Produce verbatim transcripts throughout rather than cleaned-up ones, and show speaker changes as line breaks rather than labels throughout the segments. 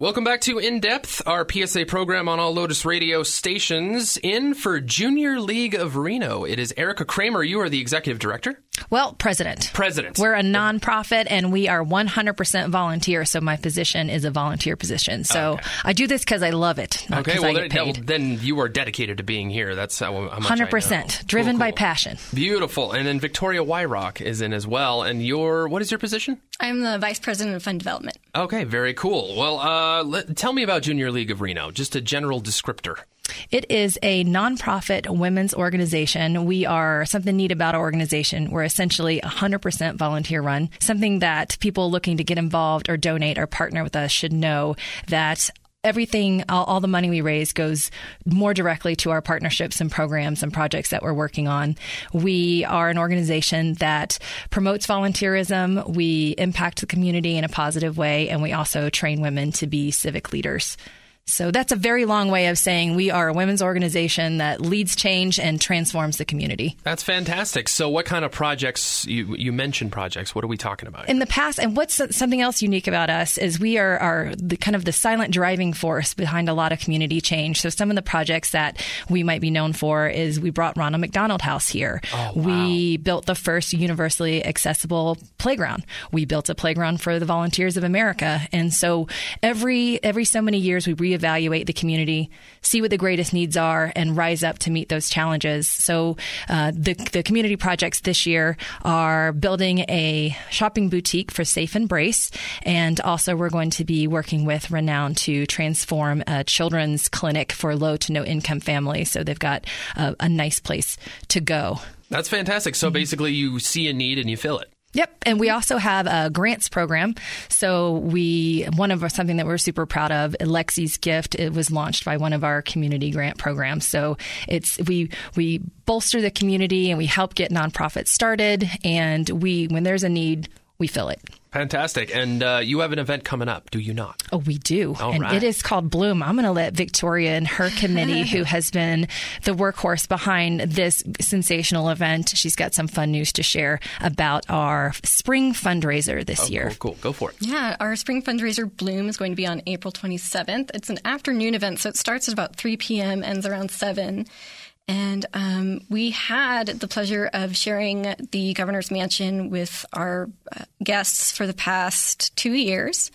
Welcome back to In Depth, our P S A program on all Lotus radio stations. In for Junior League of Reno, it is Erica Kramer. You are the executive director?
Well, president.
President.
We're a nonprofit, and we are one hundred percent volunteer, so my position is a volunteer position. So okay. I do this because I love it, not because
okay, well,
I get
then,
paid.
then you are dedicated to being here. That's how, how much
one hundred percent.
I know.
Driven
cool,
by
cool.
passion.
Beautiful. And then Victoria Wyrock is in as well. And your, what is your position?
I'm the vice president of fund development.
Okay, very cool. Well, uh, let, tell me about Junior League of Reno, just a general descriptor.
It is a nonprofit women's organization. We are something neat about our organization. We're essentially one hundred percent volunteer run, something that people looking to get involved or donate or partner with us should know that everything, all, all the money we raise goes more directly to our partnerships and programs and projects that we're working on. We are an organization that promotes volunteerism. We impact the community in a positive way, and we also train women to be civic leaders. So that's a very long way of saying we are a women's organization that leads change and transforms the community.
That's fantastic. So what kind of projects, you, you mentioned projects, what are we talking about?
In the past, and what's something else unique about us is we are, are the kind of the silent driving force behind a lot of community change. So some of the projects that we might be known for is we brought Ronald McDonald House here.
Oh, wow.
We built the first universally accessible playground. We built a playground for the Volunteers of America. And so every every so many years, we re evaluate the community, see what the greatest needs are, and rise up to meet those challenges. So uh, the, the community projects this year are building a shopping boutique for Safe Embrace, and also we're going to be working with Renown to transform a children's clinic for low to no income families, so they've got a, a nice place to go.
That's fantastic. So basically you see a need and you fill it.
Yep. And we also have a grants program. So we, one of our, something that we're super proud of, Lexi's Gift, it was launched by one of our community grant programs. So it's, we, we bolster the community and we help get nonprofits started. And we, when there's a need, we fill it.
Fantastic. And uh, you have an event coming up, do you not?
Oh, we do.
All
and
right.
It is called Bloom. I'm going to let Victoria and her committee, who has been the workhorse behind this sensational event, she's got some fun news to share about our spring fundraiser this
oh,
year.
Cool, cool. Go for it.
Yeah, our spring fundraiser Bloom is going to be on April twenty-seventh. It's an afternoon event, so it starts at about three p.m., ends around seven. And um, we had the pleasure of sharing the governor's mansion with our uh, guests for the past two years.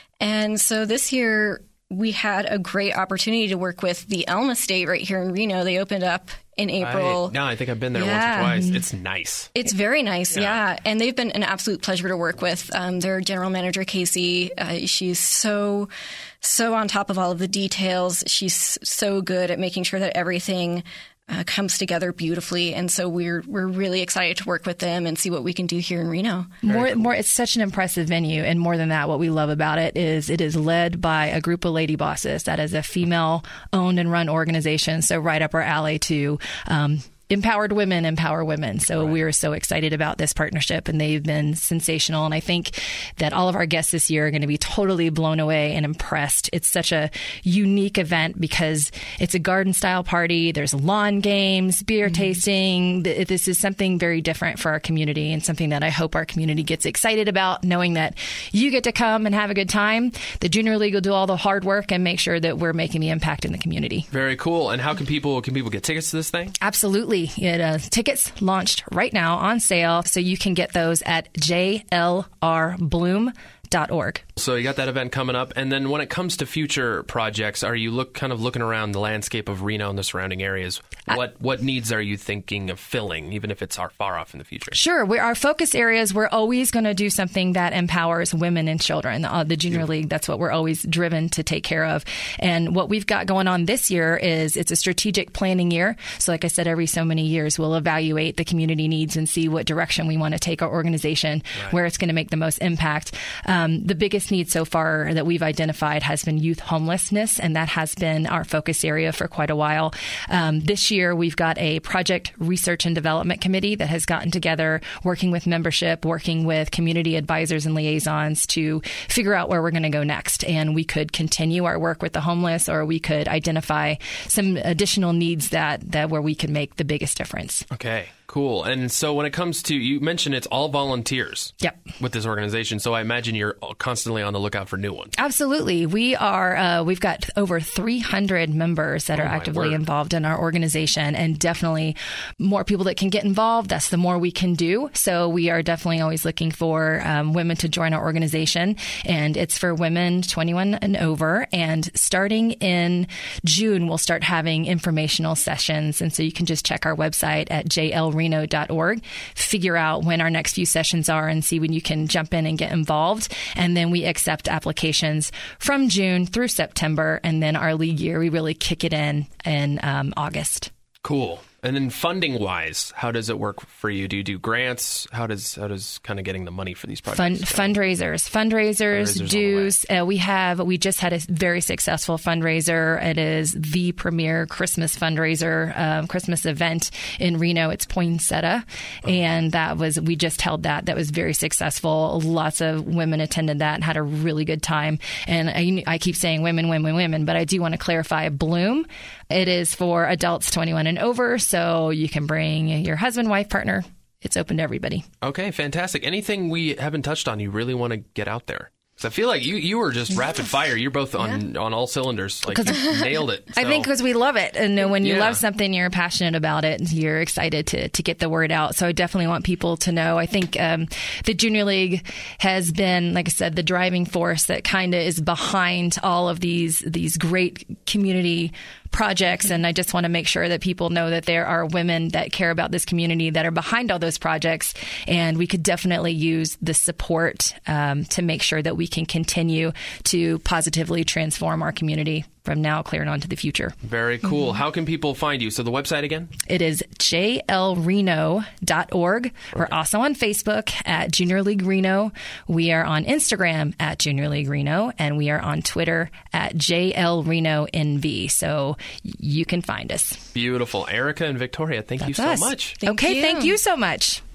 And so this year we had a great opportunity to work with the Elm Estate right here in Reno. They opened up in April.
I, no, I think I've been there
yeah.
once or twice. It's nice.
It's very nice, yeah.
yeah.
And they've been an absolute pleasure to work with. Um, their general manager, Casey, uh, she's so, so on top of all of the details. She's so good at making sure that everything Uh, comes together beautifully, and so we're we're really excited to work with them and see what we can do here in Reno.
More,
cool.
more. It's such an impressive venue, and more than that, what we love about it is it is led by a group of lady bosses. That is a female-owned and run organization, so right up our alley to Um, Empowered women empower women. So
right.
we are so excited about this partnership, and they've been sensational. And I think that all of our guests this year are going to be totally blown away and impressed. It's such a unique event because it's a garden style party. There's lawn games, beer mm-hmm. tasting. This is something very different for our community, and something that I hope our community gets excited about, knowing that you get to come and have a good time. The Junior League will do all the hard work and make sure that we're making the impact in the community.
Very cool. And how can people, can people get tickets to this thing?
Absolutely. It, uh, tickets launched right now on sale, so you can get those at j l r bloom dot org.
So you got that event coming up. And then when it comes to future projects, are you look kind of looking around the landscape of Reno and the surrounding areas? What I, what needs are you thinking of filling, even if it's our far off in the future?
Sure. We're, our focus areas, we're always going to do something that empowers women and children. Uh, the Junior yeah. League, that's what we're always driven to take care of. And what we've got going on this year is it's a strategic planning year. So like I said, every so many years, we'll evaluate the community needs and see what direction we want to take our organization, right. where it's going to make the most impact. Um, the biggest need so far that we've identified has been youth homelessness, and that has been our focus area for quite a while. Um, this year, we've got a project research and development committee that has gotten together, working with membership, working with community advisors and liaisons to figure out where we're going to go next. And we could continue our work with the homeless, or we could identify some additional needs that, that where we could make the biggest difference.
Okay. Cool. And so when it comes to, you mentioned it's all volunteers.
Yep.
With this organization. So I imagine you're constantly on the lookout for new ones.
Absolutely. We are, uh, we've got over three hundred members that
Oh,
are
my
actively
word.
involved in our organization, and definitely more people that can get involved. That's the more we can do. So we are definitely always looking for um, women to join our organization, and it's for women twenty-one and over. And starting in June, we'll start having informational sessions. And so you can just check our website at j l reno dot org, figure out when our next few sessions are, and see when you can jump in and get involved. And then we accept applications from June through September. And then our league year, we really kick it in in um, August.
Cool. And then funding wise, how does it work for you? Do you do grants? How does how does kind of getting the money for these projects?
Fund,
go?
fundraisers, fundraisers,
Fundraisers
dues. Uh, we have we just had a very successful fundraiser. It is the premier Christmas fundraiser, um, Christmas event in Reno. It's Poinsettia, oh. and that was we just held that. That was very successful. Lots of women attended that and had a really good time. And I, I keep saying women, women, women, but I do want to clarify Bloom. It is for adults twenty-one and over. So you can bring your husband, wife, partner. It's open to everybody.
Okay, fantastic. Anything we haven't touched on you really want to get out there? Because I feel like you, you were just rapid fire. You're both on, yeah. on all cylinders. Like, you nailed it. So.
I think because we love it. And when you
yeah.
love something, you're passionate about it, you're excited to, to get the word out. So I definitely want people to know. I think um, the Junior League has been, like I said, the driving force that kind of is behind all of these these great community projects. And I just want to make sure that people know that there are women that care about this community that are behind all those projects. And we could definitely use the support um, to make sure that we can continue to positively transform our community from now clear on to the future.
Very cool. Mm-hmm. How can people find you? So the website again?
It is j l reno dot org. Okay. We're also on Facebook at Junior League Reno. We are on Instagram at Junior League Reno, and we are on Twitter at J L Reno N V. So you can find us.
Beautiful. Erica and Victoria, thank
That's
you so
us.
much.
Thank
okay,
you.
thank you so much.